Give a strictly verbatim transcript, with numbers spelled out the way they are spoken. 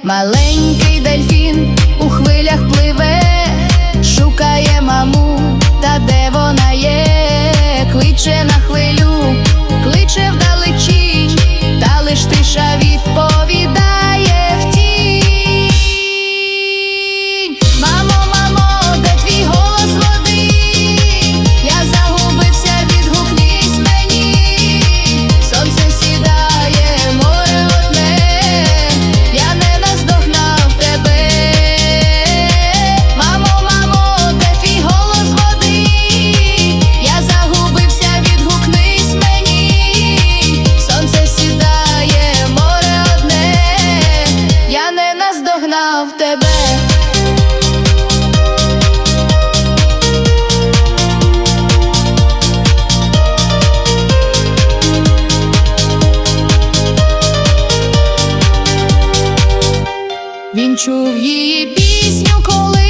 Маленький дельфін у хвилях пливе, шукає маму, та де вона є. Кличе на хвилю, кличе вдалечінь, та лиш тиша відповідає втінь. Мамо, мамо, де твій голос води? Я загубився, відгукнись мені. Сонце сідає, море одне, я не наздогнав тебе. Мамо, мамо, де твій голос води? Я загубився, відгукнись мені. Сонце сідає, море одне, я не наздогнав тебе. Він чув її пісню, коли